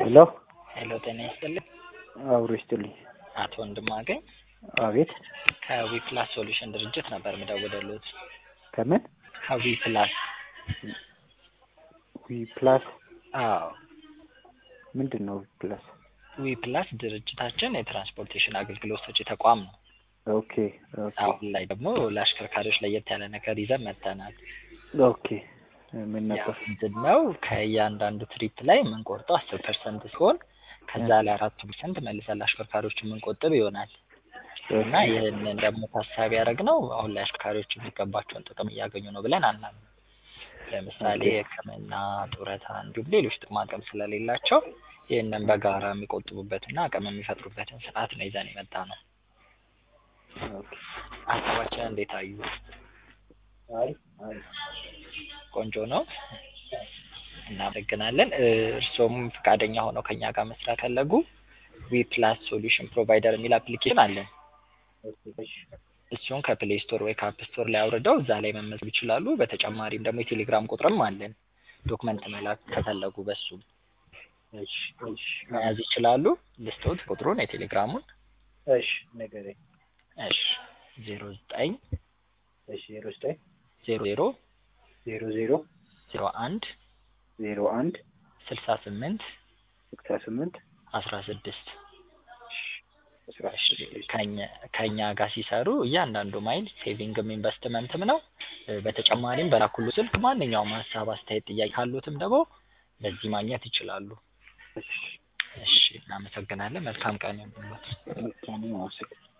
ሄሎ ሄሎ ጤና ይስጥልኝ። አብሮ ይስጥልኝ። አቶ ወንድማገኝ አቤት። ከዊፕላስ ሶሉሽን ድርጅት ነበር የምደውልልዎት። ከምን? ከዊፕላስ። ዊፕላስ? አዎ። ምንድን ነው ዊፕላስ? ዊፕላስ ድርጅታችን የትራንስፖርቴሽን አገልግሎት ሰጪ ተቋም ነው። ኦኬ ኦኬ አሁን ላይ ደግሞ ለአሽከርካሪዎች ለየት ያለ ነገር ይዘን መጥተናል። ኦኬ ምን ነበር? ምንድነው ከእያንዳንዱ ትሪፕ ላይ የምንቆርጠው 10% ሲሆን ከዛ ላይ 4% መልሰን ለአሽከርካሪዎች የምንቆጥብ ይሆናል። እና ይህንን ደግሞ ታሳቢ ያደረግነው አሁን ላይ አሽከርካሪዎች የሚገባቸውን ጥቅም እያገኙ ነው ብለን አናምንም። ለምሳሌ ሕክምና፣ ጡረታ እንዲሁም ሌሎች ጥቅማ ጥቅም ስለሌላቸው ይህንን በጋራ የሚቆጥቡበትና አቅም የሚፈጥሩበትን ስርዓት ነው ይዘን የመጣነው። ሀሳባችንን እንዴት አዩት? አሪፍ ቆንጆ ነው። እናመሰግናለን። እርስዎም ፈቃደኛ ሆነው ከኛ ጋር መስራት ፈለጉ ዊፕላስ ሶሉሽን ፕሮቫይደር የሚል አፕሊኬሽን አለን። እሱን ከፕሌይ ስቶር ወይ ከአፕ ስቶር ላይ አውርደው እዛ ላይ መመዝገብ ይችላሉ። በተጨማሪም ደግሞ የቴሌግራም ቁጥርም አለን። ዶክመንት መላክ ከፈለጉ በሱ መያዝ ይችላሉ። ልስጥዎት ቁጥሩን የቴሌግራሙን? እሺ ንገረኝ። እሺ 09 እሺ 09 00 00 01 01 68 68 16 16 ከኛ ጋር ሲሰሩ እያንዳንዱ ማይል ሴቪንግም ኢንቨስትመንትም ነው። በተጨማሪም በላኩሉ ስልክ ማንኛውም ሀሳብ፣ አስተያየት፣ ጥያቄ ካሉትም ደግሞ በዚህ ማግኘት ይችላሉ። እሺ እናመሰግናለን። መልካም ቀን ይሁንልዎት። መልካም ነው።